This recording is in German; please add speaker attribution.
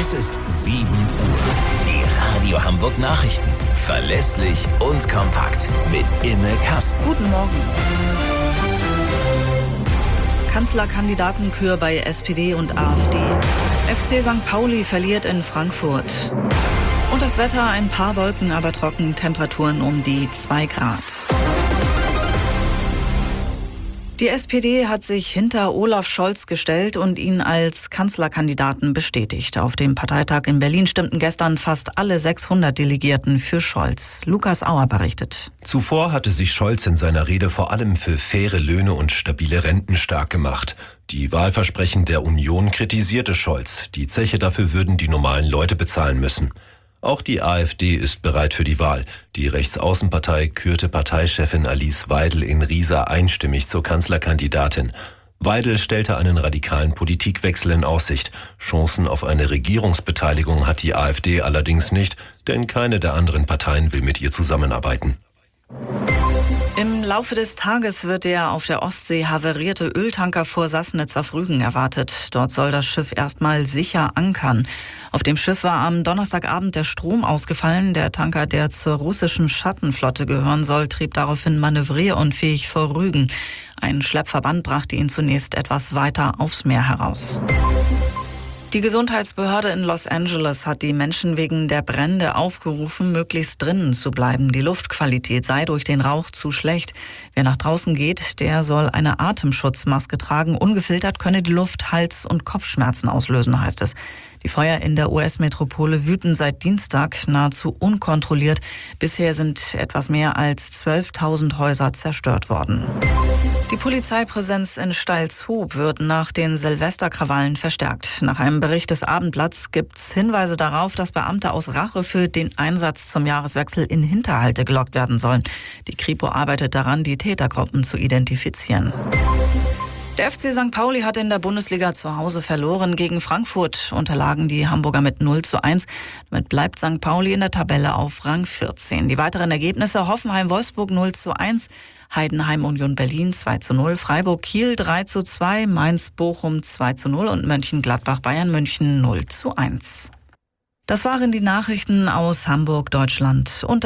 Speaker 1: Es ist 7 Uhr. Die Radio Hamburg Nachrichten. Verlässlich und kompakt. Mit Imme Kasten.
Speaker 2: Guten Morgen. Kanzlerkandidatenkür bei SPD und AfD. FC St. Pauli verliert in Frankfurt. Und das Wetter, ein paar Wolken, aber trocken, Temperaturen um die 2 Grad. Die SPD hat sich hinter Olaf Scholz gestellt und ihn als Kanzlerkandidaten bestätigt. Auf dem Parteitag in Berlin stimmten gestern fast alle 600 Delegierten für Scholz. Lukas Auer berichtet.
Speaker 3: Zuvor hatte sich Scholz in seiner Rede vor allem für faire Löhne und stabile Renten stark gemacht. Die Wahlversprechen der Union kritisierte Scholz. Die Zeche dafür würden die normalen Leute bezahlen müssen. Auch die AfD ist bereit für die Wahl. Die Rechtsaußenpartei kürte Parteichefin Alice Weidel in Riesa einstimmig zur Kanzlerkandidatin. Weidel stellte einen radikalen Politikwechsel in Aussicht. Chancen auf eine Regierungsbeteiligung hat die AfD allerdings nicht, denn keine der anderen Parteien will mit ihr zusammenarbeiten.
Speaker 2: Im Laufe des Tages wird der auf der Ostsee havarierte Öltanker vor Sassnitz auf Rügen erwartet. Dort soll das Schiff erstmal sicher ankern. Auf dem Schiff war am Donnerstagabend der Strom ausgefallen. Der Tanker, der zur russischen Schattenflotte gehören soll, trieb daraufhin manövrierunfähig vor Rügen. Ein Schleppverband brachte ihn zunächst etwas weiter aufs Meer heraus. Die Gesundheitsbehörde in Los Angeles hat die Menschen wegen der Brände aufgerufen, möglichst drinnen zu bleiben. Die Luftqualität sei durch den Rauch zu schlecht. Wer nach draußen geht, der soll eine Atemschutzmaske tragen. Ungefiltert könne die Luft Hals- und Kopfschmerzen auslösen, heißt es. Die Feuer in der US-Metropole wüten seit Dienstag nahezu unkontrolliert. Bisher sind etwas mehr als 12.000 Häuser zerstört worden. Die Polizeipräsenz in Steilshoop wird nach den Silvesterkrawallen verstärkt. Nach einem Bericht des Abendblatts gibt es Hinweise darauf, dass Beamte aus Rache für den Einsatz zum Jahreswechsel in Hinterhalte gelockt werden sollen. Die Kripo arbeitet daran, die Tätergruppen zu identifizieren. Der FC St. Pauli hat in der Bundesliga zu Hause verloren. Gegen Frankfurt unterlagen die Hamburger mit 0:1. Damit bleibt St. Pauli in der Tabelle auf Rang 14. Die weiteren Ergebnisse: Hoffenheim-Wolfsburg 0:1, Heidenheim-Union Berlin 2:0, Freiburg-Kiel 3:2, Mainz-Bochum 2:0 und Mönchengladbach-Bayern München 0:1. Das waren die Nachrichten aus Hamburg, Deutschland.